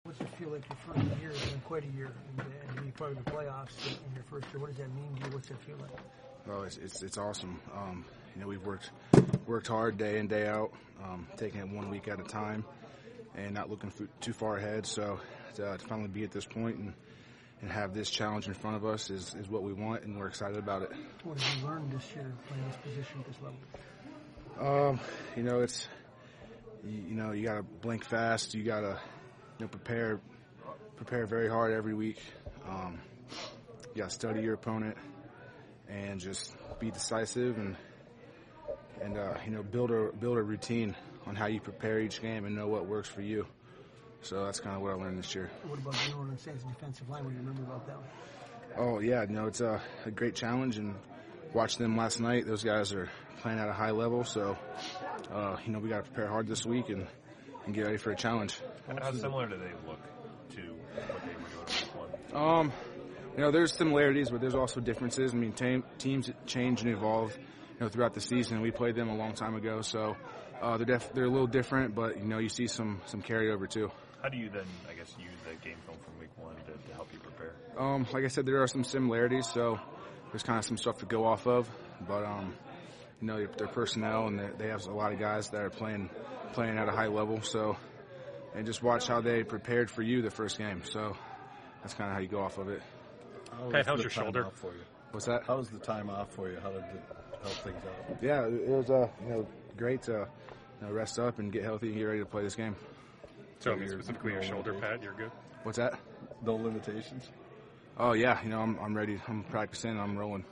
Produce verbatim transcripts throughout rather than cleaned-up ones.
What's it feel like your first year? It's been quite a year, and, and to be part of the playoffs in your first year. What does that mean to you? What's it feel like? Oh, it's it's, it's awesome. Um, you know, we've worked worked hard day in, day out, um, taking it one week at a time, and not looking f- too far ahead. So to, uh, to finally be at this point and, and have this challenge in front of us is, is what we want, and we're excited about it. What have you learned this year playing this position at this level? Um, you know, it's you, you know you got to blink fast. You got to you know prepare prepare very hard every week. Um, you got to study your opponent and just be decisive and and uh, you know build a build a routine on how you prepare each game and know what works for you. So that's kind of what I learned this year. What about the New Orleans Saints defensive line? What do you remember about that one? Oh yeah, no, it's a, a great challenge, and watched them last night. Those guys are playing at a high level, so uh, you know we got to prepare hard this week and, and get ready for a challenge. How similar do they look to what they were doing week one? Um, you know, there's similarities, but there's also differences. I mean, te- teams change and evolve, you know, throughout the season. We played them a long time ago, so uh, they're def- they're a little different, but you know, you see some some carryover too. How do you then, I guess, use that game film from week one to, to help you prepare? Um, like I said, there are some similarities, so there's kind of some stuff to go off of, but um, you know, their personnel and they have a lot of guys that are playing playing at a high level, so and just watch how they prepared for you the first game. So that's kind of how you go off of it. How Pat, how's the your time shoulder? off for you? What's that? How was the time off for you? How did it help things out? Yeah, it was uh, you know great to you know, rest up and get healthy and get ready to play this game. So, I mean, specifically your shoulder, Pat, you're good? What's that? No limitations? Oh yeah, you know I'm I'm ready. I'm practicing. I'm rolling.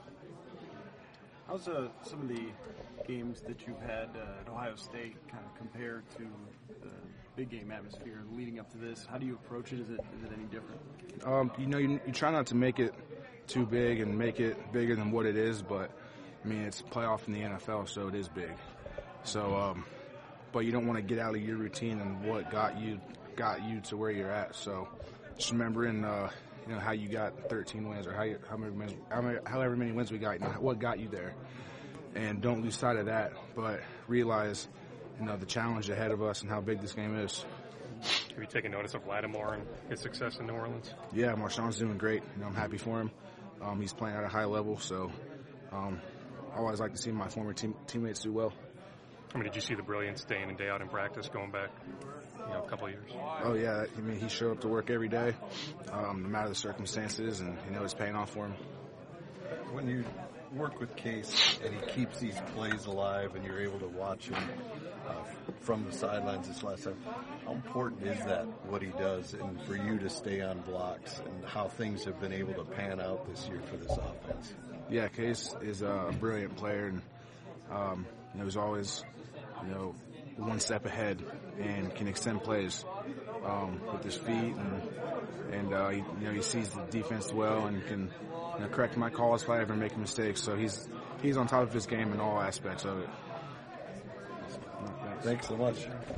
How's uh, some of the games that you've had uh, at Ohio State kind of compared to the big game atmosphere leading up to this? How do you approach it? Is it is it any different? Um, you know, you, you try not to make it too big and make it bigger than what it is, but I mean it's a playoff in the N F L, so it is big. So, um, but you don't want to get out of your routine and what got you got you to where you're at. So, just remembering, uh, you know, how you got thirteen wins or how you, how many wins, how many, however many wins we got, you know, what got you there, and don't lose sight of that. But realize, you know, the challenge ahead of us and how big this game is. Have you taken notice of Lattimore and his success in New Orleans? Yeah, Marshawn's doing great. You know, I'm happy for him. Um, he's playing at a high level, so um, I always like to see my former team, teammates do well. I mean, did you see the brilliance day in and day out in practice going back, you know, a couple of years? Oh, yeah. I mean, he showed up to work every day, um, no matter the circumstances, and, you know, it's paying off for him. When you work with Case and he keeps these plays alive and you're able to watch him uh, from the sidelines this last time, how important is that, what he does, and for you to stay on blocks and how things have been able to pan out this year for this offense? Yeah, Case is a brilliant player, and, um, you know, he's always, you know, one step ahead and can extend plays um, with his feet, and and uh, he, you know he sees the defense well and can you know, correct my calls if I ever make mistakes. So he's he's on top of his game in all aspects of it. Thanks so much.